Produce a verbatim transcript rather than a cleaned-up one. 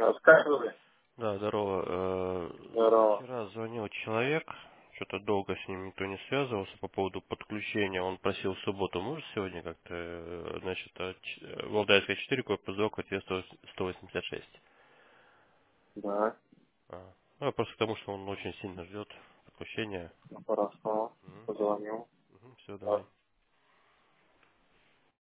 Рассказывали? Да, здорово. Э, Здорово. Вчера звонил человек, что-то долго с ним никто не связывался по поводу подключения. Он просил в субботу, может сегодня как-то, э, значит, э, ч- э, Валдайская четыре, КПЗО, квартира сто восемьдесят шесть. Да, А. Ну, просто потому, что он очень сильно ждет подключения. ну, хорошо. Позвоню. Все, Да. давай.